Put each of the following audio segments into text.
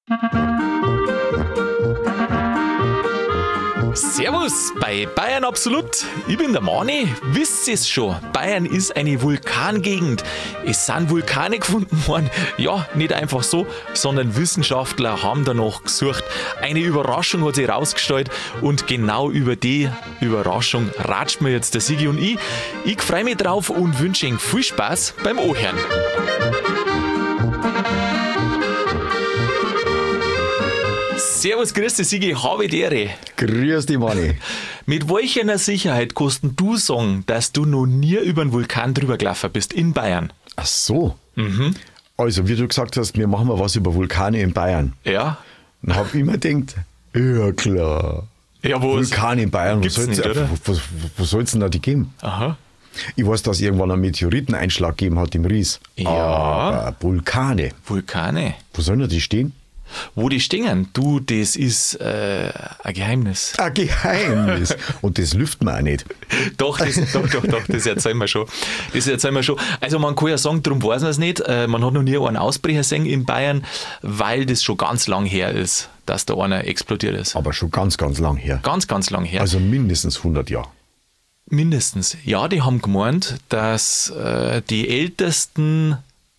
Servus bei Bayern Absolut. Ich bin der Mani. Wisst ihr es schon? Bayern ist eine Vulkangegend. Es sind Vulkane gefunden worden. Ja, nicht einfach so, sondern Wissenschaftler haben danach gesucht. Eine Überraschung hat sich herausgestellt und genau über die Überraschung ratschen wir jetzt der Sigi und ich. Ich freue mich drauf und wünsche Ihnen viel Spaß beim Ohren. Servus, grüß dich, Sigi, habe die Ehre. Grüß dich, Manni. Mit welcher Sicherheit kannst du sagen, dass du noch nie über einen Vulkan drüber gelaufen bist in Bayern? Ach so. Also, wie du gesagt hast, wir machen mal was über Vulkane in Bayern. Ja. Dann hab ich immer gedacht, ja klar. Ja, wo Vulkane in Bayern, Gibt's nicht, oder? wo soll es denn da die geben? Aha. Ich weiß, dass es irgendwann einen Meteoriteneinschlag gegeben hat im Ries. Ja. Aber Vulkane, Vulkane. wo sollen da die stehen? Wo die stehen? Du, das ist ein Geheimnis. Ein Geheimnis. Und das lüften wir auch nicht. Doch, das erzählen wir schon. Also man kann ja sagen, darum weiß man es nicht. Man hat noch nie einen Ausbrecher gesehen in Bayern, weil das schon ganz lang her ist, dass da einer explodiert ist. Aber schon ganz, ganz lang her. Ganz, ganz lang her. Also mindestens 100 Jahre. Mindestens. Ja, die haben gemeint, dass die ältesten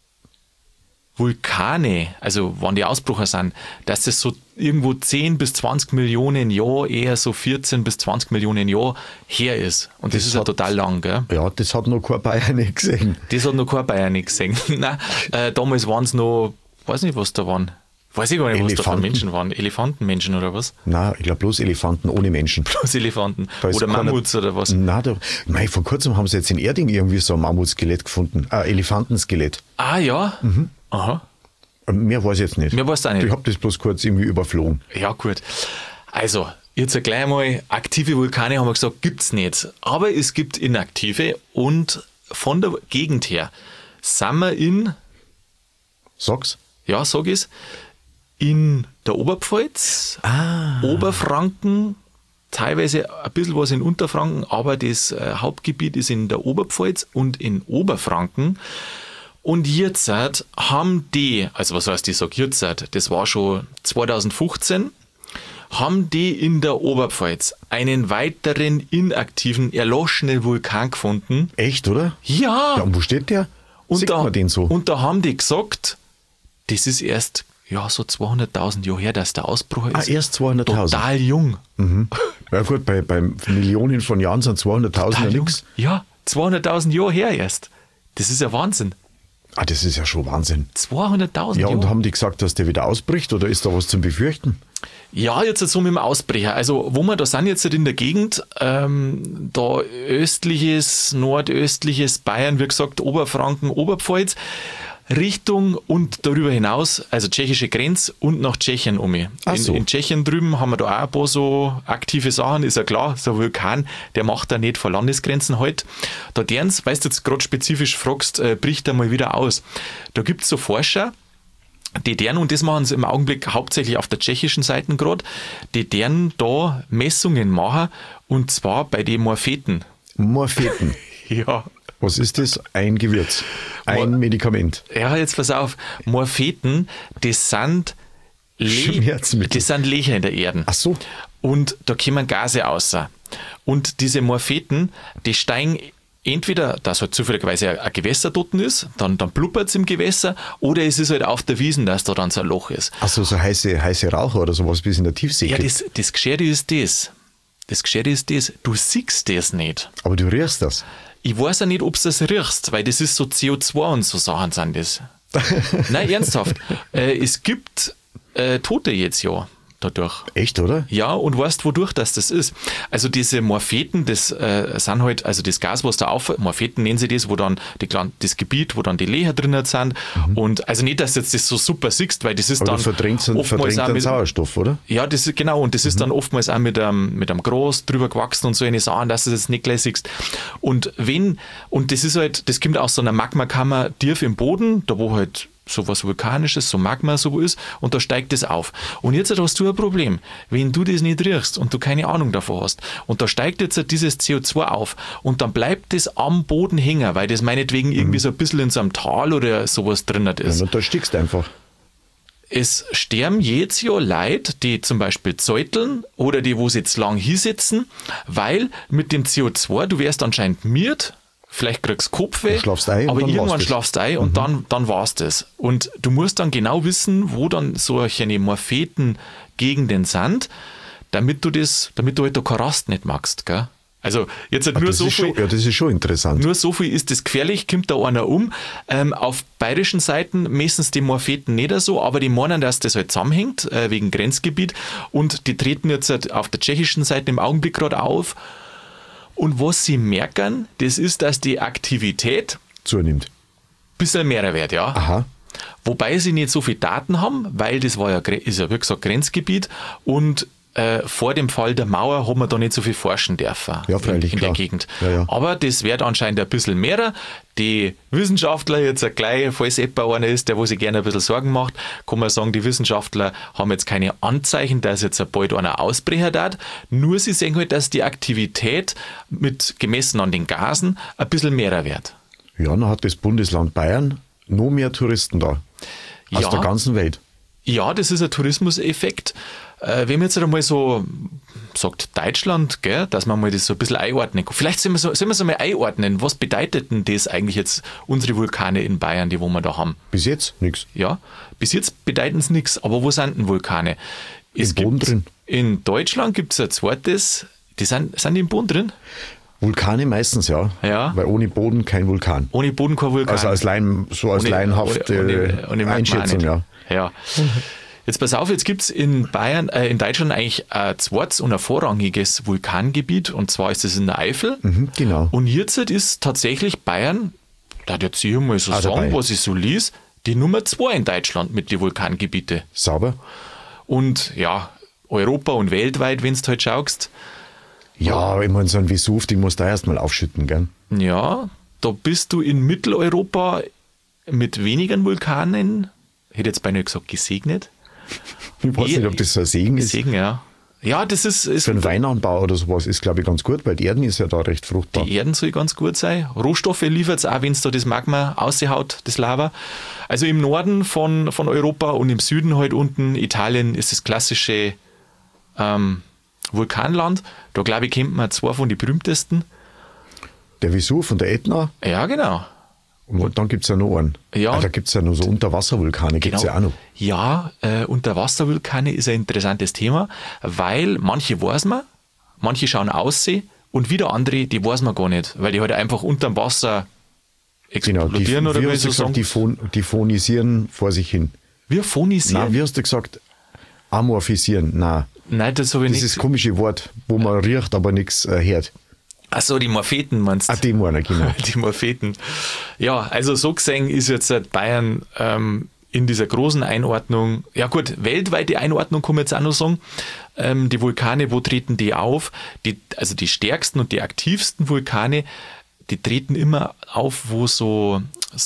Vulkane, also wann die Ausbrüche sind, dass das so irgendwo 10 bis 20 Millionen Jahre, eher so 14 bis 20 Millionen Jahre her ist. Und das ist ja total lang, gell? Ja, das hat noch kein Bayern nicht gesehen. Das hat noch kein Bayern nicht gesehen. Nein, damals waren es noch, weiß nicht, was da waren. Weiß ich gar nicht, was da für Menschen waren. Elefantenmenschen oder was? Nein, ich glaube bloß Elefanten ohne Menschen. Bloß Elefanten. Da ist Oder keiner- Mammuts oder was? Nein, vor kurzem haben sie jetzt in Erding irgendwie so ein Mammutskelett gefunden. Ein Elefantenskelett. Ah ja? Aha. Mehr weiß ich jetzt nicht. Mehr weißt du auch nicht. Ich habe das bloß kurz irgendwie überflogen. Ja, gut. Also, jetzt gleich mal, aktive Vulkane haben wir gesagt, gibt's nicht. Aber es gibt inaktive und von der Gegend her sind wir in, Sag's. ja, sag ich's, in der Oberpfalz, Oberfranken, teilweise ein bisschen was in Unterfranken, aber das Hauptgebiet ist in der Oberpfalz und in Oberfranken. Und jetzt haben die, also was heißt, ich sag jetzt, das war schon 2015, haben die in der Oberpfalz einen weiteren inaktiven, erloschenen Vulkan gefunden. Echt, oder? Ja! Ja, und wo steht der? Sieht man den so? Und da haben die gesagt, das ist erst so 200.000 Jahre her, dass der Ausbruch ist. Erst 200.000. Total jung. Ja gut, bei Millionen von Jahren sind 200.000 ja Total jung. nichts. Ja, 200.000 Jahre her erst. Das ist ja Wahnsinn. Ah, das ist ja schon Wahnsinn. 200.000 Ja, Jahre. und haben die gesagt, dass der wieder ausbricht oder ist da was zum Befürchten? Ja, jetzt so mit dem Ausbrecher. Also, wo wir da sind jetzt in der Gegend, da östliches, nordöstliches Bayern, wie gesagt, Oberfranken, Oberpfalz, Richtung und darüber hinaus, also tschechische Grenze und nach Tschechien um. Ach so. In Tschechien drüben haben wir da auch ein paar so aktive Sachen, ist ja klar, so ein Vulkan, der macht da nicht vor Landesgrenzen halt. Da derens, weißt du jetzt gerade spezifisch fragst, bricht er mal wieder aus. Da gibt es so Forscher, die deren, und das machen sie im Augenblick hauptsächlich auf der tschechischen Seite gerade, die deren da Messungen machen, und zwar bei den Morpheten. Morpheten. Ja. Was ist das? Ein Gewürz. Ein Medikament. Ja, jetzt pass auf. Morpheten, das sind Schmerzmittel. Das sind Löcher in der Erde. Ach so. Und da kommen Gase raus. Und diese Morpheten, die steigen entweder, dass halt zufälligerweise ein Gewässer dort ist, dann blubbert es im Gewässer, oder es ist halt auf der Wiesen, dass da dann so ein Loch ist. Achso, so heiße Raucher oder sowas bis in der Tiefsee. Ja, gibt. das Gescherte ist das. Das Gescherte ist das. Du siehst das nicht. Aber du riechst das. Ich weiß ja nicht, ob du das riechst, weil das ist so CO2 und so Sachen sind das. Nein, ernsthaft. Es gibt Tote jetzt ja dadurch. Echt, oder? Ja, und weißt, wodurch das ist? Also diese Morpheten, das sind halt, also das Gas, was da auf, Morpheten nennen sie das, wo dann das Gebiet, wo dann die Löcher drin sind. Und also nicht, dass du jetzt das so super siehst, weil das ist Aber dann du verdrängt oftmals auch den mit, Sauerstoff, oder? ja, das ist genau, und das ist dann oftmals auch mit einem Gras drüber gewachsen und so eine Sachen, dass du das nicht gleich siehst. Und das ist halt, das kommt aus so einer Magmakammer tief im Boden, da wo halt so was Vulkanisches, so Magma so ist, und da steigt das auf. Und jetzt hast du ein Problem, wenn du das nicht riechst und du keine Ahnung davon hast, und da steigt jetzt dieses CO2 auf, und dann bleibt das am Boden hängen, weil das meinetwegen irgendwie so ein bisschen in so einem Tal oder sowas drin ist. Ja, und da stickst du einfach. es sterben jedes Jahr Leute, die zum Beispiel zeuteln oder die, wo sie jetzt lang hinsitzen, weil mit dem CO2, du wärst anscheinend miert, vielleicht kriegst du Kopfweh, aber irgendwann schlafst du ein und dann war's das. Und du musst dann genau wissen, wo dann solche Morpheten gegen den sind, damit du halt da keine Rast nicht machst, gell? Also jetzt halt nur so viel. Ja, das ist schon interessant. Nur so viel ist das gefährlich, kommt da einer um. Auf bayerischen Seiten messen die Morpheten nicht so, aber die meinen, dass das halt zusammenhängt, wegen Grenzgebiet. Und die treten jetzt halt auf der tschechischen Seite im Augenblick gerade auf. Und was sie merken, das ist, dass die Aktivität zunimmt. Ein bisschen mehr wird, ja. Aha. Wobei sie nicht so viel Daten haben, weil das ist ja wie gesagt Grenzgebiet und vor dem Fall der Mauer hat man da nicht so viel forschen dürfen in der Gegend. Ja. Aber das wird anscheinend ein bisschen mehr. Die Wissenschaftler, jetzt gleich, falls jemand einer ist, der wo sich gerne ein bisschen Sorgen macht, kann man sagen, die Wissenschaftler haben jetzt keine Anzeichen, dass jetzt bald einer ausbrechen wird. Nur sie sehen halt, dass die Aktivität gemessen an den Gasen ein bisschen mehr wird. Ja, dann hat das Bundesland Bayern noch mehr Touristen da. Aus der ganzen Welt. Ja, das ist ein Tourismuseffekt. Wenn man jetzt einmal so sagt, Deutschland, gell, dass man mal das so ein bisschen einordnen kann. Vielleicht sollen wir es einmal einordnen. Was bedeutet denn das eigentlich jetzt, unsere Vulkane in Bayern, die wo wir da haben? Bis jetzt nichts. Ja, bis jetzt bedeuten es nichts. Aber wo sind denn Vulkane? Im Boden drin. In Deutschland gibt es ein zweites, sind die im Boden drin? Vulkane meistens, ja. Weil ohne Boden kein Vulkan. Ohne Boden kein Vulkan. Also als laienhafte Einschätzung, ja. Jetzt pass auf, jetzt gibt es in Deutschland eigentlich ein zweites und ein vorrangiges Vulkangebiet, und zwar ist es in der Eifel. Genau. Und jetzt ist tatsächlich Bayern, da jetzt hier mal so sagen, dabei, was ich so liess, die Nummer 2 in Deutschland mit den Vulkangebieten. Sauber. Und ja, Europa und weltweit, wenn du halt schaust. Ja, ich meine, so ein Vesuv, den musst du erstmal aufschütten, gell? Ja, da bist du in Mitteleuropa mit weniger Vulkanen, hätte jetzt beinahe gesagt, gesegnet. Ich weiß nicht, ob das so ein Segen ist. Segen, ja. Ja, das ist für einen Weinanbau oder sowas ist, glaube ich, ganz gut, weil die Erden ist ja da recht fruchtbar. Die Erden soll ganz gut sein. Rohstoffe liefert es auch, wenn es da das Magma raushaut, das Lava. Also im Norden von Europa und im Süden halt unten, Italien, ist das klassische Vulkanland. Da, glaube ich, kennt man zwei von den berühmtesten. Der Vesuv und der Ätna. Ja, genau. Und dann gibt es ja noch einen. Ja. Da gibt es ja noch so Unterwasservulkane, gibt es ja auch noch. Ja, Unterwasservulkane ist ein interessantes Thema, weil manche weiß man, manche schauen aussehen und wieder andere, die weiß man gar nicht, weil die halt einfach unterm Wasser explodieren, oder wie soll ich sagen? Die phonisieren vor sich hin. Wir phonisieren? Nein, wie hast du gesagt? Amorphisieren, nein. Nein, das habe ich nicht. Dieses komische Wort, wo man riecht, aber nichts hört. Ach so, die Morpheten meinst du? Ah, die meiner, genau. Die Morpheten. Ja, also so gesehen ist jetzt Bayern in dieser großen Einordnung, ja gut, weltweite Einordnung kann man jetzt auch noch sagen, die Vulkane, wo treten die auf? Also die stärksten und die aktivsten Vulkane, die treten immer auf, wo so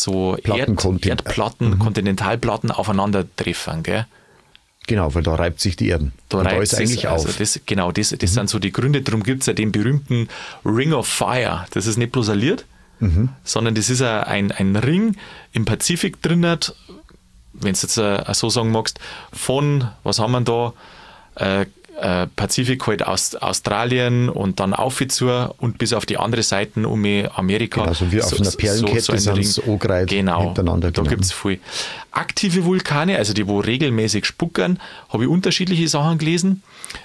Erdplatten, Kontinentalplatten aufeinandertreffen, gell? Genau, weil da reibt sich die Erden. Da ist eigentlich auf. Also das sind so die Gründe. Darum gibt es ja den berühmten Ring of Fire. Das ist nicht bloß ein Lied, sondern das ist ein Ring im Pazifik drin, wenn du jetzt so sagen magst, von, was haben wir da, Pazifik halt aus Australien und dann auf zu und bis auf die andere Seite um Amerika. Genau, so wie auf einer Perlenkette sind es angereiht hintereinander. Da gibt es viel. Aktive Vulkane, also die, wo regelmäßig spuckern, habe ich unterschiedliche Sachen gelesen.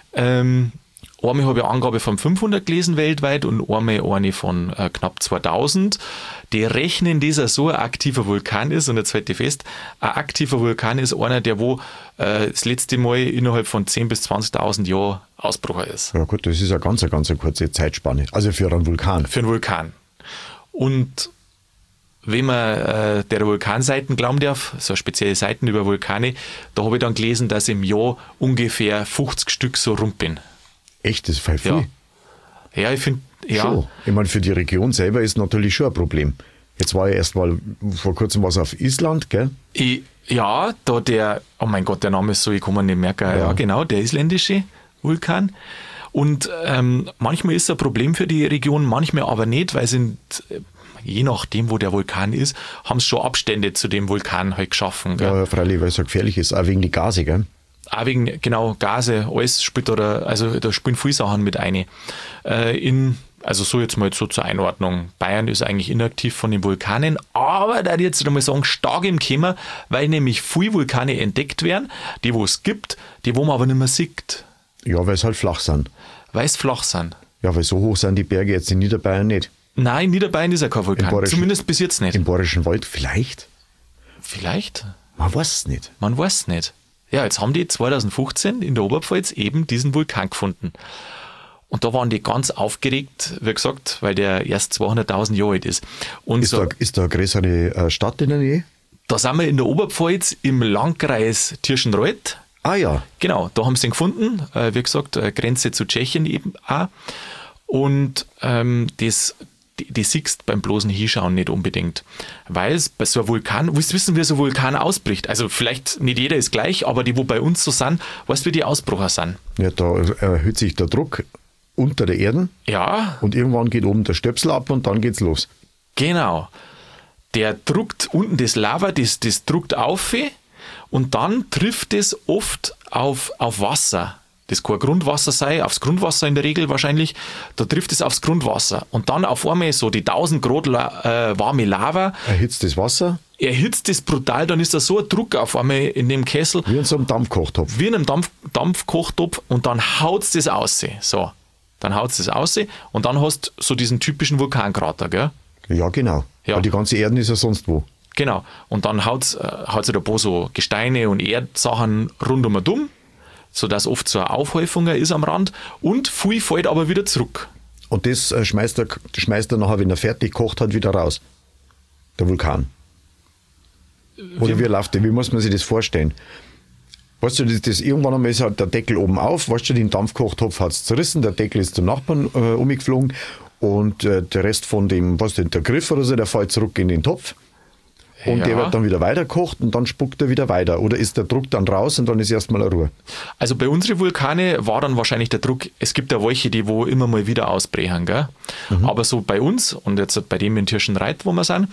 Einmal habe ich eine Angabe von 500 gelesen weltweit und einmal eine von knapp 2000. Die rechnen, dass so ein aktiver Vulkan ist, und jetzt halte ich fest, ein aktiver Vulkan ist einer, der das letzte Mal innerhalb von 10.000 bis 20.000 Jahren ausgebrochen ist. Ja gut, das ist eine ganz kurze Zeitspanne. Also für einen Vulkan. Für einen Vulkan. Und wenn man der Vulkanseiten glauben darf, so spezielle Seiten über Vulkane, da habe ich dann gelesen, dass im Jahr ungefähr 50 Stück so rumpeln. Echt, das ist voll viel. Ja, ich finde, ja. Schon. Ich meine, für die Region selber ist natürlich schon ein Problem. Jetzt war ja erst mal vor kurzem was auf Island, gell? Ja, da oh mein Gott, der Name ist so, ich kann mir nicht merken. Ja, genau, der isländische Vulkan. Und manchmal ist es ein Problem für die Region, manchmal aber nicht, weil je nachdem, wo der Vulkan ist, haben sie schon Abstände zu dem Vulkan halt geschaffen. Gell? Ja, freilich, weil es so gefährlich ist, auch wegen die Gase, gell? Auch wegen, genau, Gase, alles spielt also da spielen viele Sachen mit ein. Also so jetzt mal so zur Einordnung. Bayern ist eigentlich inaktiv von den Vulkanen, aber da jetzt einmal sagen, stark im Kämmer, weil nämlich viele Vulkane entdeckt werden, die wo es gibt, die wo man aber nicht mehr sieht. Ja, weil es halt flach sind. Weil es flach sind. Ja, weil so hoch sind die Berge jetzt in Niederbayern nicht. Nein, Niederbayern ist ja kein Vulkan, zumindest bis jetzt nicht. Im Bayerischen Wald vielleicht? Vielleicht? Man weiß es nicht. Man weiß es nicht. Ja, jetzt haben die 2015 in der Oberpfalz eben diesen Vulkan gefunden. Und da waren die ganz aufgeregt, wie gesagt, weil der erst 200.000 Jahre alt ist. Und Ist da eine größere Stadt in der Nähe? Da sind wir in der Oberpfalz im Landkreis Tirschenreuth. Ah ja. Genau, da haben sie ihn gefunden. Wie gesagt, Grenze zu Tschechien eben auch. Und das siehst beim bloßen Hinschauen nicht unbedingt. Weil es bei so einem Vulkan, willst du wissen, wie so ein Vulkan ausbricht? Also vielleicht nicht jeder ist gleich, aber die, wo bei uns so sind, weißt du, wie die Ausbrüche sind? Ja, da erhöht sich der Druck unter der Erde. Ja. Und irgendwann geht oben der Stöpsel ab und dann geht's los. Genau. Der druckt unten das Lava, das druckt auf und dann trifft es oft auf Wasser. Das kann Grundwasser sein, aufs Grundwasser in der Regel wahrscheinlich. Da trifft es aufs Grundwasser. Und dann auf einmal so die 1000 Grad warme Lava. Erhitzt das Wasser? Erhitzt es brutal, dann ist da so ein Druck auf einmal in dem Kessel. Wie in so einem Dampfkochtopf. Wie in einem Dampfkochtopf und dann haut es das aus. So, dann haut es das aus und dann hast du so diesen typischen Vulkankrater, gell? Ja, genau. Ja. Weil die ganze Erde ist ja sonst wo. Genau. Und dann haut es halt ein paar so Gesteine und Erdsachen rundum und um, sodass oft so eine Aufhäufung ist am Rand und viel fällt aber wieder zurück. Und das schmeißt er nachher, wenn er fertig kocht hat, wieder raus. Der Vulkan. Oder wie muss man sich das vorstellen? Weißt du, das irgendwann einmal ist halt der Deckel oben auf, weißt du, den Dampfkochtopf hat es zerrissen, der Deckel ist zum Nachbarn umgeflogen und der Rest von dem, was denn, der Griff oder so, der fällt zurück in den Topf. Und der wird dann wieder weiterkocht und dann spuckt er wieder weiter. Oder ist der Druck dann raus und dann ist erstmal eine Ruhe? Also bei unseren Vulkane war dann wahrscheinlich der Druck, es gibt ja welche, die wo immer mal wieder ausbrechen, gell? Mhm. Aber so bei uns und jetzt bei dem in Tirschenreuth, wo wir sind,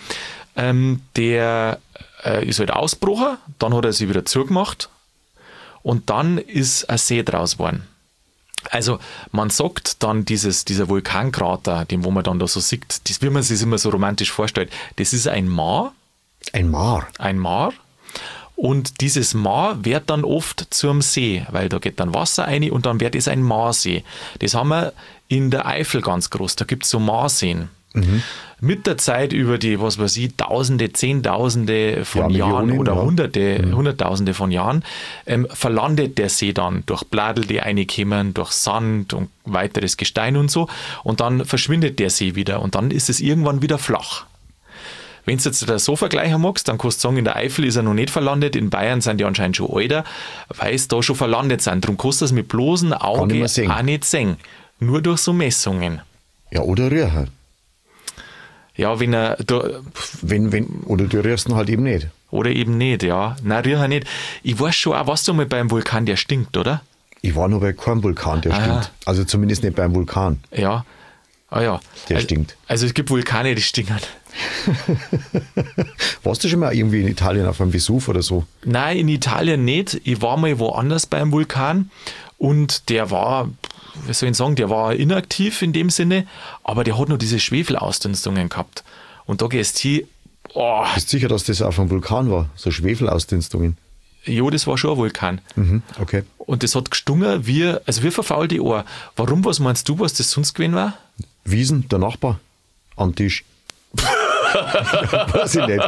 der ist halt ausgebrochen, dann hat er sich wieder zugemacht und dann ist ein See draus geworden. Also man sagt dann dieser Vulkankrater, den wo man dann da so sieht, das, wie man sich immer so romantisch vorstellt, das ist ein Maar. Ein Maar? Ein Maar. Und dieses Maar wird dann oft zum See, weil da geht dann Wasser rein und dann wird es ein Maarsee. Das haben wir in der Eifel ganz groß, da gibt es so Maarseen. Mhm. Mit der Zeit über die, was weiß ich, Tausende, Zehntausende von Jahren Millionen, oder Hunderttausende von Jahren, verlandet der See dann durch Bladel, die reinkommen, durch Sand und weiteres Gestein und so. Und dann verschwindet der See wieder und dann ist es irgendwann wieder flach. Wenn du jetzt so vergleichen magst, dann kannst du sagen, in der Eifel ist er noch nicht verlandet, in Bayern sind die anscheinend schon älter, weil sie da schon verlandet sind. Darum kannst du das mit bloßem Auge auch nicht sehen. Nur durch so Messungen. Ja, oder riechen. Ja, wenn er... Oder du riechst ihn halt eben nicht. Oder eben nicht, ja. Nein, riechen nicht. Ich weiß schon auch, warst du mal beim Vulkan, der stinkt, oder? Ich war noch bei keinem Vulkan, der stinkt. Also zumindest nicht beim Vulkan. Ja. Ah ja. Der stinkt. Also es gibt Vulkane, die stinken. Warst du schon mal irgendwie in Italien auf einem Vesuv oder so? Nein, in Italien nicht. Ich war mal woanders beim Vulkan und der war, wie soll ich sagen, der war inaktiv in dem Sinne, aber der hat noch diese Schwefelausdünstungen gehabt. Und da gehst du hin, oh. Bist du sicher, dass das auf einem Vulkan war? So Schwefelausdünstungen? Ja, das war schon ein Vulkan. Mhm, okay. Und das hat gestungen wie verfaulte Ohr. Warum, was meinst du, was das sonst gewesen war? Wiesen, der Nachbar, am Tisch. Weiß ich nicht.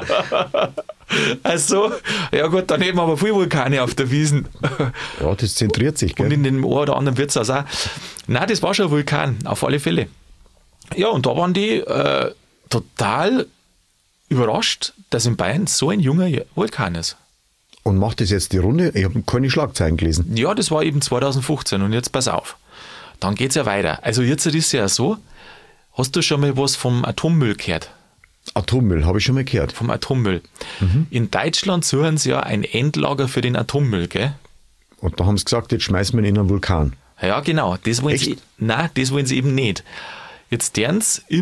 Also, ja gut, dann haben wir aber viele Vulkane auf der Wiesn. Ja, das zentriert sich, gell? Und in dem einen oder anderen Wirtshaus auch. Nein, das war schon ein Vulkan, auf alle Fälle. Ja, und da waren die total überrascht, dass in Bayern so ein junger Vulkan ist. Und macht das jetzt die Runde? Ich habe keine Schlagzeilen gelesen. Ja, das war eben 2015 und jetzt pass auf. Dann geht es ja weiter. Also jetzt ist es ja so, hast du schon mal was vom Atommüll gehört? Atommüll, habe ich schon mal gehört. Vom Atommüll. Mhm. In Deutschland suchen sie ja ein Endlager für den Atommüll, gell? Und da haben sie gesagt, jetzt schmeißen wir ihn in einen Vulkan. Ja, genau. Das wollen sie, nein, das wollen sie eben nicht. Jetzt deren sie im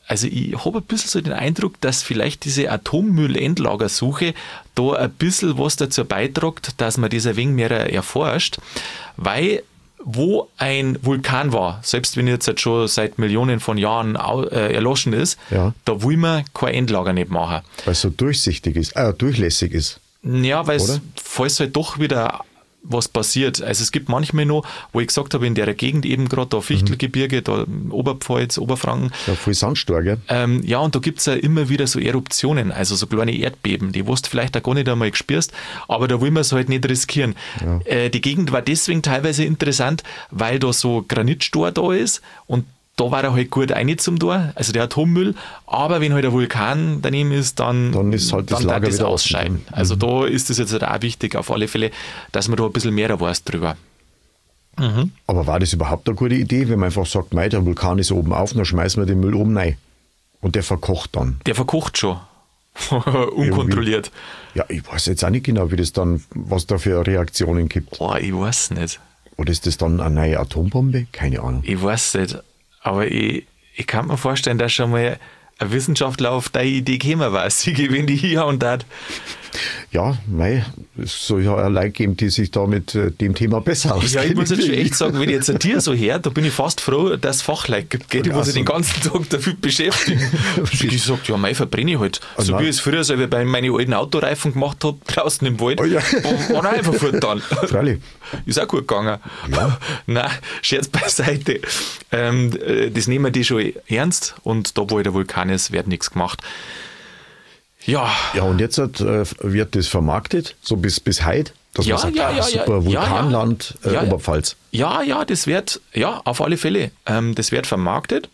also ich habe ein bisschen so den Eindruck, dass vielleicht diese Atommüllendlagersuche da ein bisschen was dazu beiträgt, dass man das ein wenig mehr erforscht, weil wo ein Vulkan war, selbst wenn jetzt schon seit Millionen von Jahren erloschen ist, da will man kein Endlager nicht machen. Weil es so durchsichtig ist, durchlässig ist. Ja, weil es, falls halt doch wieder was passiert. Also es gibt manchmal noch, wo ich gesagt habe, in der Gegend eben gerade, da Fichtelgebirge, da Oberpfalz, Oberfranken. Ja, viel Sandstorm, gell? Ja, und da gibt es ja immer wieder so Eruptionen, also so kleine Erdbeben, die du vielleicht auch gar nicht einmal gespürst, aber da will man es halt nicht riskieren. Ja. Die Gegend war deswegen teilweise interessant, weil da so Granitstor da ist und da war er halt gut rein zum Tor, also der Atommüll, aber wenn halt ein Vulkan daneben ist, dann ist halt das Lager wieder ausscheiden. Also da ist es jetzt halt auch wichtig, auf alle Fälle, dass man da ein bisschen mehr weiß drüber. Aber war das überhaupt eine gute Idee, wenn man einfach sagt, mei, der Vulkan ist oben auf, dann schmeißen wir den Müll oben rein und der verkocht dann? Der verkocht schon. Unkontrolliert. Ja, ich weiß jetzt auch nicht genau, wie das dann, was da für Reaktionen gibt. Boah, ich weiß nicht. Oder ist das dann eine neue Atombombe? Keine Ahnung. Ich weiß nicht. Aber ich kann mir vorstellen, dass schon mal ein Wissenschaftler auf deine Idee gekommen war, sie gewinnt die hier und dort. Ja, mei, es soll ja Leute geben, die sich da mit dem Thema besser auskennen. Ja, ich muss jetzt schon echt sagen, wenn ich jetzt ein Tier so hört, da bin ich fast froh, dass es Fachleute gibt, die sich den ganzen Tag dafür beschäftigen. Ich sage, ja, mei, verbrenne ich halt. So wie ich es früher selber bei meinen alten Autoreifen gemacht habe, draußen im Wald. War einfach fort dann. Freilich. Ist auch gut gegangen. Ja. Nein, Scherz beiseite. Das nehmen die schon ernst und da, wo der Vulkan ist, wird nichts gemacht. Ja. Ja, und jetzt wird das vermarktet, so bis heute, dass man sagt, super Vulkanland Oberpfalz. Ja, das wird, auf alle Fälle, das wird vermarktet.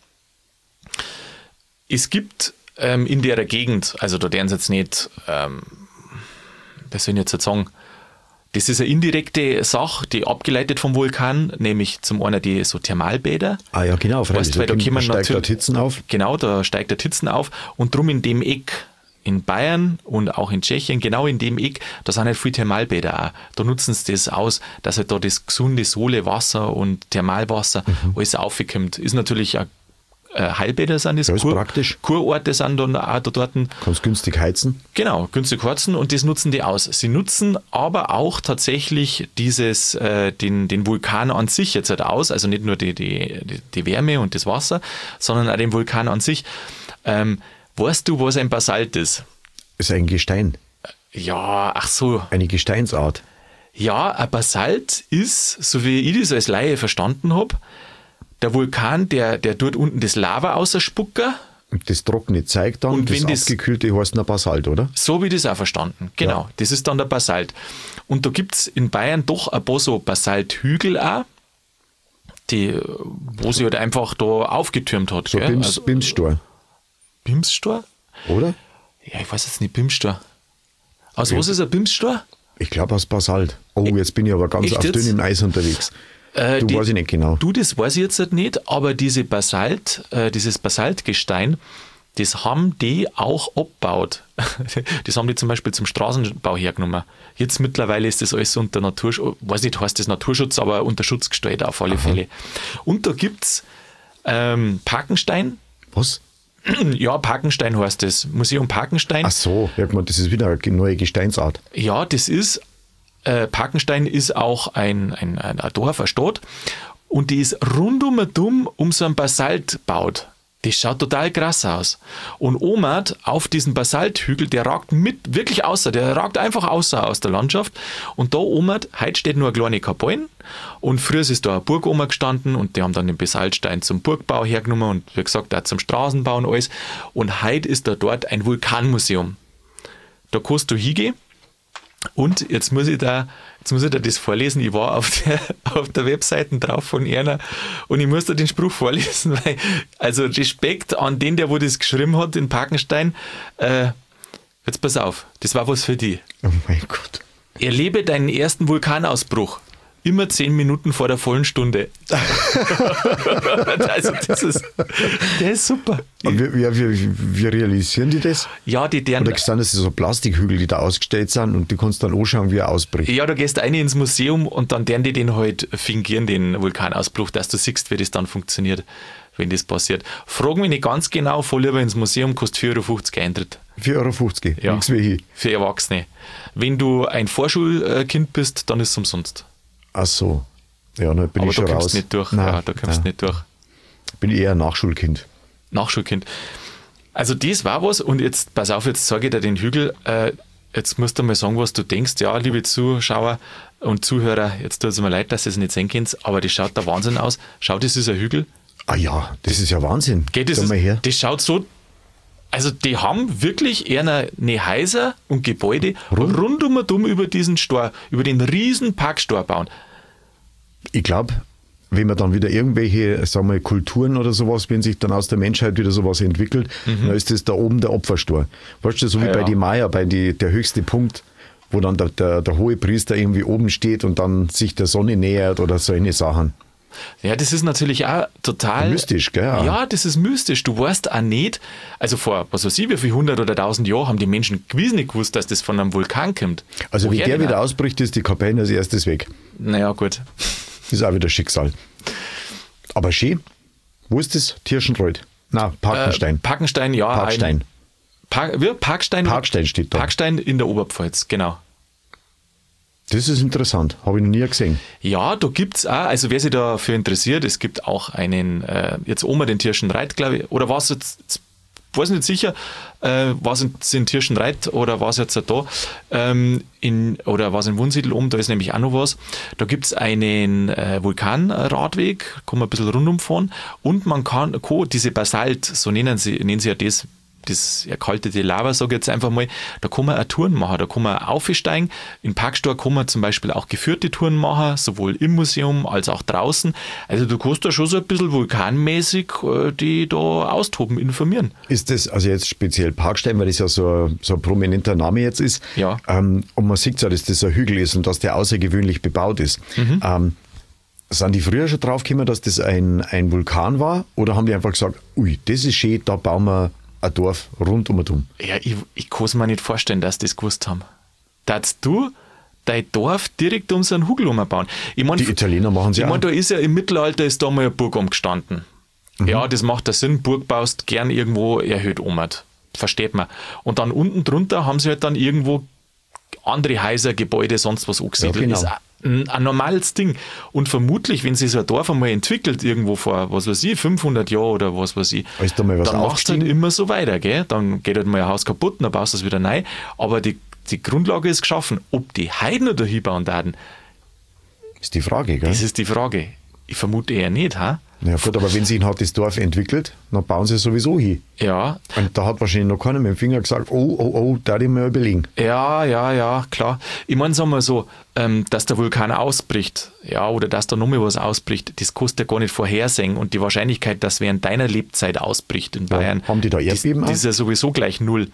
Es gibt in der Gegend, also da werden sie jetzt nicht, das soll ich jetzt sagen, das ist eine indirekte Sache, die abgeleitet vom Vulkan, nämlich zum einen die so Thermalbäder. Ah ja, genau, freilich. Weißt, da steigt der Titzen auf. Genau, da steigt der Titzen auf und drum in dem Eck, in Bayern und auch in Tschechien, genau in dem Eck, da sind halt viele Thermalbäder auch. Da nutzen sie das aus, dass halt da das gesunde Sohlewasser und Thermalwasser alles aufkommt. Ist natürlich auch Heilbäder sind das. Ja, ist praktisch. Kurorte sind dann auch da dort. Kannst günstig heizen. Genau, günstig heizen und das nutzen die aus. Sie nutzen aber auch tatsächlich den Vulkan an sich jetzt halt aus, also nicht nur die Wärme und das Wasser, sondern auch den Vulkan an sich. Weißt du, was ein Basalt ist? Ist ein Gestein. Ja, ach so. Eine Gesteinsart. Ja, ein Basalt ist, so wie ich das als Laie verstanden habe, der Vulkan, der tut unten das Lava ausspucken. Und das Trockene zeigt dann, und das Abgekühlte heißt ein Basalt, oder? So wie ich das auch verstanden. Genau, ja. Das ist dann der Basalt. Und da gibt es in Bayern doch ein paar so Basalthügel auch, wo sie halt einfach da aufgetürmt hat. So Bimsstor. Bimsstor? Oder? Ja, ich weiß jetzt nicht, Bimsstor. Aus was ist ein Bimsstor? Ich glaube aus Basalt. Oh, jetzt bin ich aber ganz auf dünnem Eis unterwegs. Weiß ich nicht genau. Das weiß ich jetzt nicht, aber dieses Basaltgestein, das haben die auch abgebaut. Das haben die zum Beispiel zum Straßenbau hergenommen. Jetzt mittlerweile ist das alles unter Naturschutz, weiß nicht, heißt das Naturschutz, aber unter Schutz gestellt auf alle Fälle. Und da gibt es Parkenstein. Was? Ja, Parkenstein heißt das. Museum Parkenstein. Ach so, ja, das ist wieder eine neue Gesteinsart. Ja, das ist, Parkenstein ist auch ein Dorf, eine Stadt, und die ist rundum um so einen Basalt gebaut. Das schaut total krass aus. Und Omat auf diesen Basalthügel, der ragt wirklich außer, der ragt einfach außer aus der Landschaft. Und da Omat, heute steht nur eine kleine Kapelle und früher ist da eine Burg gestanden und die haben dann den Basaltstein zum Burgbau hergenommen und wie gesagt auch zum Straßenbau und alles. Und heute ist da dort ein Vulkanmuseum. Da kannst du hingehen. Und jetzt muss ich da das vorlesen. Ich war auf der Webseite drauf von Erna und ich muss da den Spruch vorlesen, weil, also Respekt an den, der wo das geschrieben hat in Parkenstein. Jetzt pass auf, das war was für die. Oh mein Gott. Erlebe deinen ersten Vulkanausbruch. immer 10 Minuten vor der vollen Stunde. Also der ist super. Wie realisieren die das? Ja, die deren. Oder sind das so Plastikhügel, die da ausgestellt sind und du kannst dann anschauen, wie er ausbricht? Ja, da gehst du rein ins Museum und dann werden die den halt fingieren, den Vulkanausbruch, dass du siehst, wie das dann funktioniert, wenn das passiert. Frag mich nicht ganz genau, voll lieber ins Museum, kostet 4,50 € Eintritt. 4,50 €? Ja, Nichts wie hin. für Erwachsene. Wenn du ein Vorschulkind bist, dann ist es umsonst. Ach so. Ja, dann bin Aber ich schon da kommst raus. du nicht durch. Nein, Ja, da kommst du nicht durch. Bin eher ein Nachschulkind. Nachschulkind. Also das war was und jetzt, pass auf, jetzt sage ich dir den Hügel, jetzt musst du mal sagen, was du denkst. Ja, liebe Zuschauer und Zuhörer, jetzt tut es mir leid, dass ihr es nicht sehen könnt, aber das schaut da Wahnsinn aus. Schau, das ist ein Hügel. Ah ja, das ist ja Wahnsinn. Geht das, Komm mal her. das schaut so, also die haben wirklich eher eine Häuser und Gebäude rundum über diesen Stor, über den riesen Parkstor bauen. Ich glaube, wenn man dann wieder irgendwelche, sagen wir, Kulturen oder sowas, wenn sich dann aus der Menschheit wieder sowas entwickelt, dann ist das da oben der Opferstor. Weißt du, so wie Ja, bei ja. die Maya, der höchste Punkt, wo dann der hohe Priester irgendwie oben steht und dann sich der Sonne nähert oder solche Sachen. Ja, das ist natürlich auch total... Mystisch, gell? Ja, das ist mystisch. Du weißt auch nicht, also vor, was weiß ich, wie viel 100 oder 1000 Jahren haben die Menschen gewiss nicht gewusst, dass das von einem Vulkan kommt. Also wenn Woher der denn wieder auch? ausbricht, ist die Kapelle als erstes weg. Naja, gut. Ist auch wieder Schicksal. Aber schön. Wo ist das? Tirschenreuth? Nein, Parkenstein. Parkenstein, ja. Parkstein. Parkstein? Parkstein steht da. Parkstein in der Oberpfalz, genau. Das ist interessant. Habe ich noch nie gesehen. Ja, da gibt's auch, also wer sich dafür interessiert, es gibt auch einen, jetzt Oma den Tirschenreit, glaube ich, oder war es jetzt weiß nicht sicher, war es in Tirschenreit oder war es jetzt da, oder war es in Wunsiedel oben, da ist nämlich auch noch was. Da gibt es einen Vulkanradweg, kann man ein bisschen rundum fahren und man kann diese Basalt, so nennen sie ja das erkaltete Lava, sage ich jetzt einfach mal, da kann man auch Touren machen, da kann man aufsteigen. In Parkstor kann man zum Beispiel auch geführte Touren machen, sowohl im Museum als auch draußen. Also du kannst da schon so ein bisschen vulkanmäßig die da austoben, informieren. Ist das, also jetzt speziell Parkstein, weil das ja so ein prominenter Name jetzt ist, Ja. Und man sieht ja, dass das ein Hügel ist und dass der außergewöhnlich bebaut ist. Sind die früher schon drauf gekommen, dass das ein Vulkan war? Oder haben die einfach gesagt, ui, das ist schön, da bauen wir ein Dorf rund um und um? Ja, ich kann es mir nicht vorstellen, dass die das gewusst haben. Darfst du dein Dorf direkt um so einen Hügel umbauen? Ich mein, Die Italiener machen sie Ich auch. meine, da ist ja im Mittelalter ist da mal eine Burg umgestanden. Ja, das macht ja Sinn. Burg baust gern irgendwo erhöht um. Versteht man. Und dann unten drunter haben sie halt dann irgendwo andere Häuser, Gebäude, sonst was angesiedelt. genau. Ist ein normales Ding. Und vermutlich, wenn sich so ein Dorf einmal entwickelt, irgendwo vor, was weiß ich, 500 Jahren oder was weiß ich, Ist da mal was dann machst du halt aufgestiegen? immer so weiter, gell? Dann geht halt mal ein Haus kaputt, dann baust du es wieder neu. Aber die Grundlage ist geschaffen. Ob die Heiden da hinbauen werden, Ist die Frage, gell? das ist die Frage. Ich vermute eher nicht, ha? Ja gut, aber wenn sich halt das Dorf entwickelt, dann bauen sie sowieso hin. Ja, Und da hat wahrscheinlich noch keiner mit dem Finger gesagt, oh, da hätte ich mir überlegen. ja, klar. Ich meine, sagen wir so, dass der Vulkan ausbricht, ja, oder dass da nochmal was ausbricht, das kannst du ja gar nicht vorhersehen. Und die Wahrscheinlichkeit, dass während deiner Lebzeit ausbricht in Bayern, haben die da Erdbeben das auch? ist ja sowieso gleich null.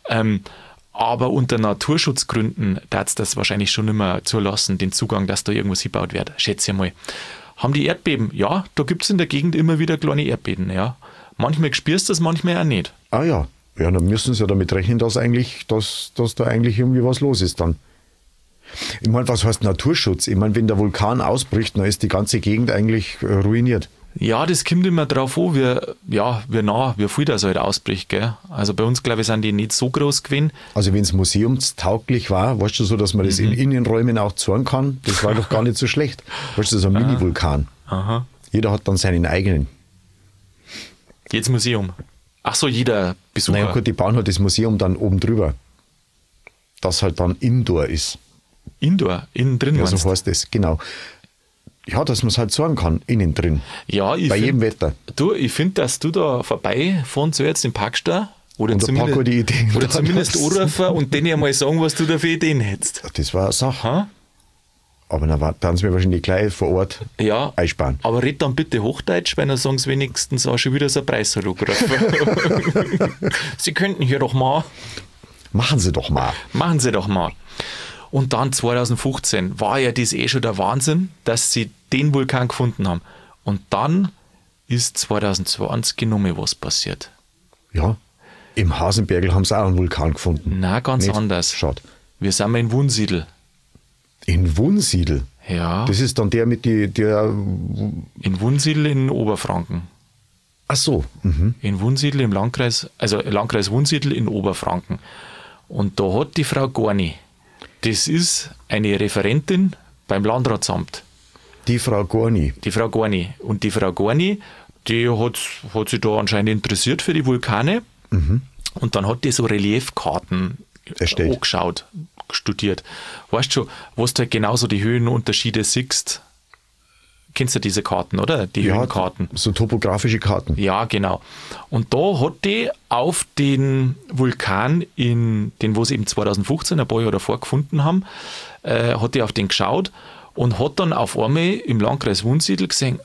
Aber unter Naturschutzgründen darf es das wahrscheinlich schon nicht mehr zulassen, den Zugang, dass da irgendwas hingebaut wird, schätze ich mal. Haben die Erdbeben? Ja, da gibt es in der Gegend immer wieder kleine Erdbeben, ja. Manchmal spürst du das, manchmal auch nicht. Ah ja, ja, dann müssen sie ja damit rechnen, dass da eigentlich irgendwie was los ist dann. Ich meine, was heißt Naturschutz? Ich meine, wenn der Vulkan ausbricht, dann ist die ganze Gegend eigentlich ruiniert. Ja, das kommt immer drauf an, wie viel das halt ausbricht, gell. Also bei uns, glaube ich, sind die nicht so groß gewesen. Also wenn es museumstauglich war, weißt du so, dass man das in Innenräumen auch zeigen kann, das war doch gar nicht so schlecht. Weißt du, so ein Mini-Vulkan. Aha. Jeder hat dann seinen eigenen. Jetzt Museum. Ach so, jeder Besucher. Naja gut, die bauen halt das Museum dann oben drüber. Das halt dann Indoor ist. Indoor, innen drin. Ja, meinst so du? heißt das, genau. Ja, dass man es halt sagen kann, innen drin. Ja, Bei jedem Wetter. Ich finde, dass du da vorbeifahren sollst im Parkstor oder Und ein paar gute Ideen. oder zumindest anrufen und denen einmal sagen, was du da für Ideen hättest. Das war eine Sache. Ha? Aber dann sie mir wahrscheinlich gleich vor Ort Ja, einsparen. aber red dann bitte Hochdeutsch, weil dann sagen sie wenigstens auch schon wieder so einen Preis herunterrufen. Sie könnten hier doch mal. Machen Sie doch mal. Machen Sie doch mal. Und dann 2015 war ja das schon der Wahnsinn, dass sie den Vulkan gefunden haben. Und dann ist 2020 genommen was passiert. Ja, im Hasenbergl haben sie auch einen Vulkan gefunden. Na, ganz Nicht? anders. Schaut. Wir sind mal in Wunsiedel. In Wunsiedel? Ja. Das ist dann der mit der... In Wunsiedel in Oberfranken. Ach so. Mhm. In Wunsiedel im Landkreis, also Landkreis Wunsiedel in Oberfranken. Und da hat die Frau Gorni, das ist eine Referentin beim Landratsamt. Die Frau Gorni. Die Frau Gorni. Und die Frau Gorni, die hat sich da anscheinend interessiert für die Vulkane. Und dann hat die so Reliefkarten Erstellt. angeschaut, studiert. Weißt du schon, was du halt genauso die Höhenunterschiede siehst? Kennst du diese Karten, oder? Die Höhenkarten. So topografische Karten. Ja, genau. Und da hat die auf den Vulkan, den wo sie eben 2015, ein paar Jahre davor gefunden haben, hat die auf den geschaut und hat dann auf einmal im Landkreis Wunsiedel gesehen,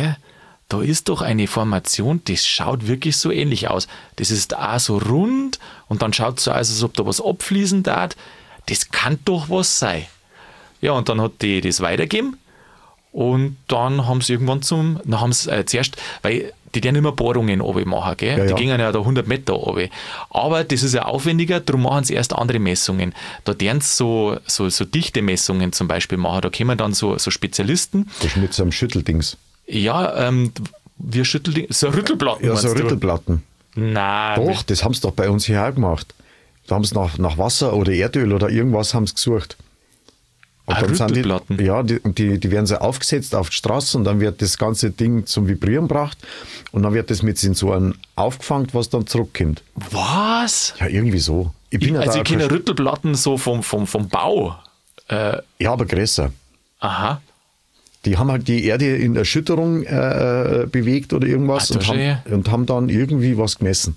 da ist doch eine Formation, das schaut wirklich so ähnlich aus. Das ist auch so rund und dann schaut es so aus, als ob da was abfließen darf. Das kann doch was sein. Ja, und dann hat die das weitergegeben und dann haben sie irgendwann zuerst, weil die werden immer Bohrungen machen, gell? Ja, Die ja. gingen ja da 100 Meter runter. Aber das ist ja aufwendiger, darum machen sie erst andere Messungen. Da werden sie so dichte Messungen zum Beispiel machen. Da kommen dann so Spezialisten. Das ist mit so einem Schütteldings. Ja, wir schütteln, so Rüttelplatten. Ja, so meinst du? Rüttelplatten. Nein. Doch, das haben sie doch bei uns hierher gemacht. Da haben sie nach Wasser oder Erdöl oder irgendwas haben sie gesucht. Und dann sind Rüttelplatten? die werden so aufgesetzt auf die Straße und dann wird das ganze Ding zum Vibrieren gebracht und dann wird das mit Sensoren aufgefangen, was dann zurückkommt. Was? Ja, irgendwie so. Ich bin Also da ich kenne Rüttelplatten so vom Bau. ja, aber größer. Aha. Die haben halt die Erde in Erschütterung bewegt oder irgendwas Ah, und haben dann irgendwie was gemessen.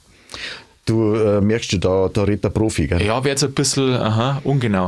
Du merkst du, da redet der Profi, gell? Ja, wird so ein bisschen, ungenau.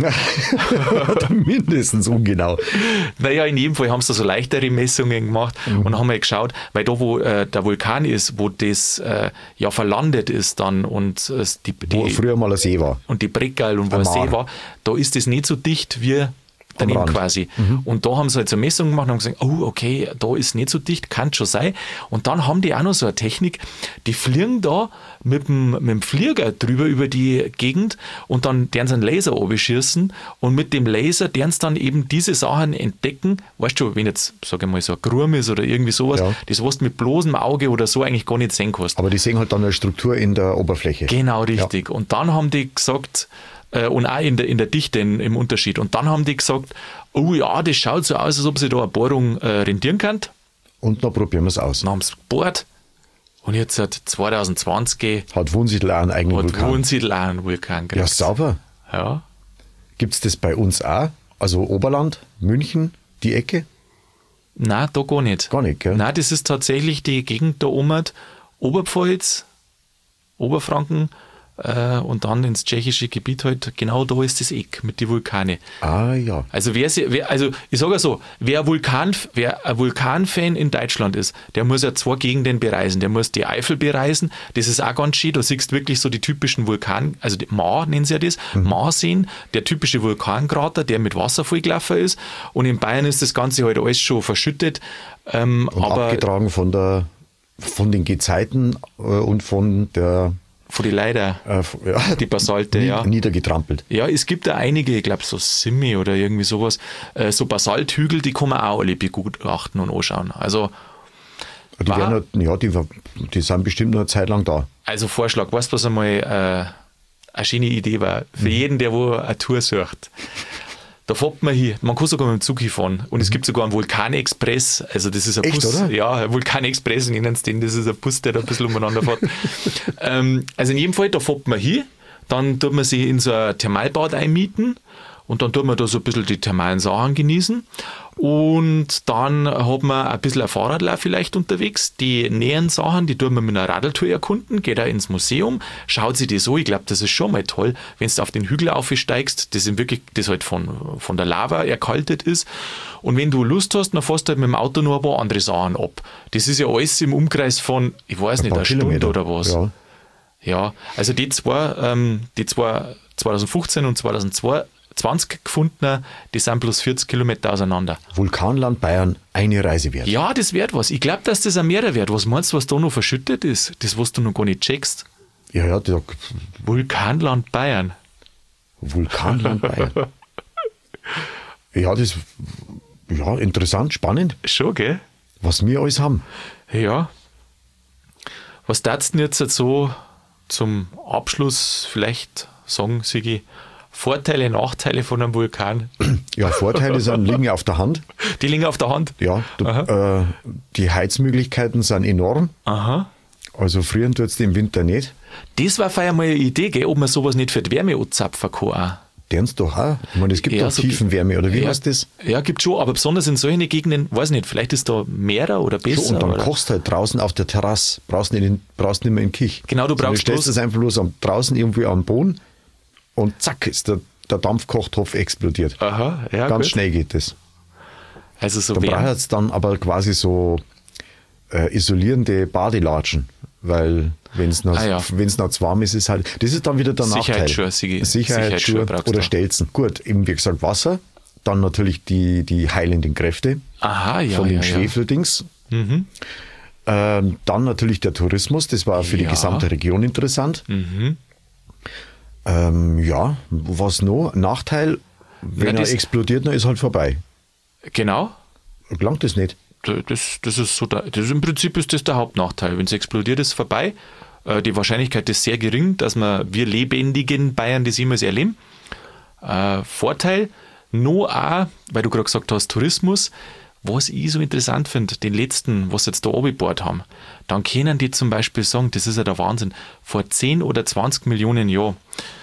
Mindestens ungenau. Naja, in jedem Fall haben sie da so leichtere Messungen gemacht und haben mal geschaut, weil da, wo der Vulkan ist, wo das ja verlandet ist dann und Wo früher mal ein See war. und die Breckerl und wo Ein ein See Mar. war, da ist das nicht so dicht wie daneben Rand. quasi. Und da haben sie halt so eine Messung gemacht und haben gesagt, oh, okay, da ist nicht so dicht, kann schon sein. Und dann haben die auch noch so eine Technik, die fliegen da mit dem Flieger drüber über die Gegend und dann deren sie einen Laser abschießen und mit dem Laser deren sie dann eben diese Sachen entdecken. Weißt du, wenn jetzt, sage ich mal, so ein Grum ist oder irgendwie sowas, Ja. das was du mit bloßem Auge oder so eigentlich gar nicht sehen kannst. Aber die sehen halt dann eine Struktur in der Oberfläche. Genau, richtig. Und dann haben die gesagt, und auch in der Dichte im Unterschied. Und dann haben die gesagt, oh ja, das schaut so aus, als ob sie da eine Bohrung rentieren kann. Und dann probieren wir es aus. Dann haben sie gebohrt. Und jetzt seit 2020 Hat Wunsiedel auch einen eigenen hat Vulkan. Wunsiedel auch einen Vulkan Ja, gekriegt. sauber. Ja. Gibt es das bei uns auch? Also Oberland, München, die Ecke? Nein, da gar nicht. Gar nicht, gell? Nein, das ist tatsächlich die Gegend da oben, Oberpfalz, Oberfranken und dann ins tschechische Gebiet halt, genau da ist das Eck mit den Vulkane. Ah ja. Also ich sage ja so, wer ein Vulkanfan in Deutschland ist, der muss ja zwei Gegenden bereisen. Der muss die Eifel bereisen, das ist auch ganz schön, da siehst du wirklich so die typischen also die Mar nennen sie ja das, Marseen, der typische Vulkankrater, der mit Wasser vollgelaufen ist und in Bayern ist das Ganze halt alles schon verschüttet. Und Aber abgetragen von den Gezeiten und von der von den Leiter, ja, die Basalte, ja. niedergetrampelt. Ja, es gibt da einige, ich glaube so Simi oder irgendwie sowas, so Basalthügel, die kann man auch alle begutachten und anschauen. Also, Die, werden, die sind bestimmt noch eine Zeit lang da. also Vorschlag, weißt du, was einmal eine schöne Idee war? Für jeden, der wo eine Tour sucht. Da fährt man hin, man kann sogar mit dem Zug hinfahren. Und es gibt sogar einen Vulkanexpress, also das ist ein Echt, Bus. oder? Ja, ein Vulkanexpress nennen sie den, das ist ein Bus, der da ein bisschen umeinander fährt. Also in jedem Fall, da fährt man hin, dann tut man sich in so ein Thermalbad einmieten und dann tut man da so ein bisschen die thermalen Sachen genießen. Und dann hat man ein bisschen ein Fahrradlauf vielleicht unterwegs. Die näheren Sachen, die tut man mit einer Radeltour erkunden, geht da ins Museum, schaut sich das so. Ich glaube, das ist schon mal toll, wenn du auf den Hügel aufsteigst, das halt von der Lava erkaltet ist. Und wenn du Lust hast, dann fährst du halt mit dem Auto noch ein paar andere Sachen ab. Das ist ja alles im Umkreis von, ich weiß nicht, paar eine Stunde Kilometer. oder was. Ja. Ja, also die zwei 2015 und 2002 20 gefunden, die sind bloß 40 Kilometer auseinander. Vulkanland Bayern, eine Reise wert. Ja, das wird was. Ich glaube, dass das ein Mehrwert. Was meinst du, was da noch verschüttet ist? Das, was du noch gar nicht checkst. Ja, Vulkanland Bayern. Vulkanland Bayern. Ja, das ja interessant, spannend. Schon, gell? Was wir alles haben. Ja. Was darfst du denn jetzt so zum Abschluss vielleicht sagen, Sigi? Vorteile, Nachteile von einem Vulkan? Ja, Vorteile liegen auf der Hand. Die liegen auf der Hand? Ja, die Heizmöglichkeiten sind enorm. Aha. Also frieren tut es im Winter nicht. Das war vorher mal eine Idee, gell, ob man sowas nicht für die Wärme anzapfen kann auch. Dern's doch auch. Ich meine, es gibt Ja, doch so Tiefenwärme, oder wie heißt das? Ja, gibt schon, aber besonders in solchen Gegenden, weiß nicht, vielleicht ist da mehrer oder besser. So, und dann oder? kochst du halt draußen auf der Terrasse. Brauchst nicht mehr in Kich. Genau, du brauchst Du stellst bloß- es einfach bloß draußen irgendwie am Boden und zack, ist der Dampfkochtopf explodiert. Aha, ja, Ganz gut. schnell geht das. Also so Da Wärme. braucht es dann aber quasi so isolierende Badelatschen, weil wenn es noch, ja. wenn's noch zu warm ist, ist halt, das ist dann wieder der Nachteil. Sicherheitsschuhe, Sigi. Sicherheitsschuhe Sicherheitsschuhe brauchst oder du. Stelzen. Gut, eben wie gesagt Wasser, dann natürlich die heilenden Kräfte Aha, ja, von den ja, ja. Schwefeldings. Dann natürlich der Tourismus, das war für die Ja. gesamte Region interessant. Ja, was noch? Nachteil, wenn das- er explodiert, dann ist halt vorbei. Genau. Gelangt das nicht? Das ist so, das ist im Prinzip ist das der Hauptnachteil. Wenn es explodiert, ist es vorbei. Die Wahrscheinlichkeit ist sehr gering, dass wir lebendigen Bayern das jemals erleben. Vorteil, noch auch, weil du gerade gesagt hast, Tourismus, was ich so interessant finde, den letzten, was sie jetzt da abgebohrt haben, dann können die zum Beispiel sagen, das ist ja der Wahnsinn, vor 10 oder 20 Millionen Jahren,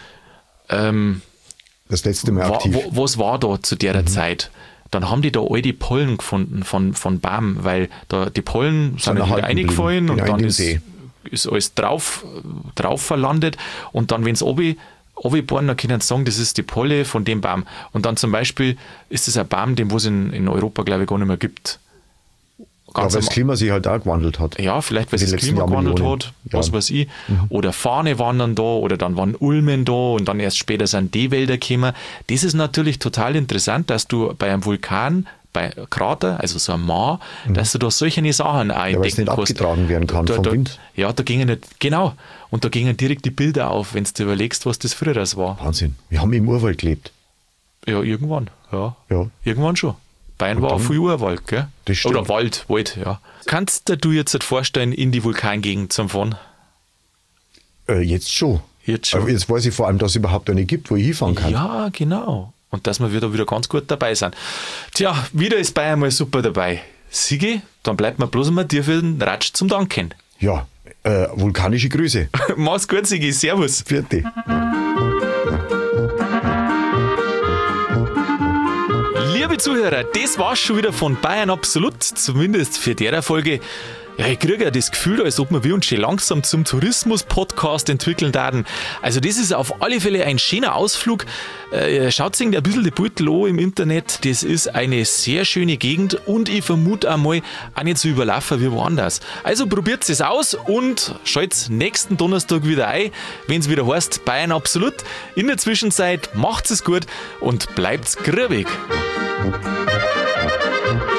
Das letzte Mal aktiv. was war da zu der Zeit? Dann haben die da all die Pollen gefunden von Baum, weil da die Pollen sind erhalten wieder reingefallen geblieben, und in dann den ist See. alles drauf verlandet und dann, wenn es runterbohren, dann können sie sagen, das ist die Polle von dem Baum. Und dann zum Beispiel ist es ein Baum, den es in Europa, glaube ich, gar nicht mehr gibt. Ja, Ganz weil das am- Klima sich halt auch gewandelt hat. ja, vielleicht, weil Die sich das letzten Klima gewandelt Jahrmillionen. hat, Ja. was weiß ich. Oder Fahne waren dann da, oder dann waren Ulmen da und dann erst später sind die Wälder gekommen. Das ist natürlich total interessant, dass du bei einem Vulkan, bei Krater, also so einem Maar, dass du da solche Sachen auch weil es entdecken nicht kannst. abgetragen werden kann vom Wind. Ja, da gingen nicht, genau. Und da gingen direkt die Bilder auf, wenn du überlegst, was das früher war. Wahnsinn. Wir haben im Urwald gelebt. Ja, irgendwann, ja. Ja. Irgendwann schon. Bayern war auch viel Urwald, gell? Das stimmt. Oder Wald, ja. Kannst du jetzt nicht vorstellen, in die Vulkangegend zu fahren? Jetzt schon. Jetzt schon. Aber jetzt weiß ich vor allem, dass es überhaupt eine gibt, wo ich hinfahren kann. Ja, genau. Und dass wir wieder ganz gut dabei sind. Tja, wieder ist Bayern mal super dabei. Sigi, dann bleibt mir bloß mal dir für den Ratsch zum Danken. Ja, vulkanische Grüße. Mach's gut, Sigi. Servus. Vierte. Liebe Zuhörer, das war's schon wieder von Bayern Absolut, zumindest für der Folge. Ja, ich kriege ja das Gefühl, als ob wir uns schon langsam zum Tourismus-Podcast entwickeln werden. Also das ist auf alle Fälle ein schöner Ausflug. Schaut sich ein bisschen die Beutel an im Internet. Das ist eine sehr schöne Gegend und ich vermute einmal auch nicht so überlaufen wie woanders. Also probiert es aus und schaltet nächsten Donnerstag wieder ein, wenn es wieder heißt Bayern Absolut. In der Zwischenzeit macht's es gut und bleibt's grübig.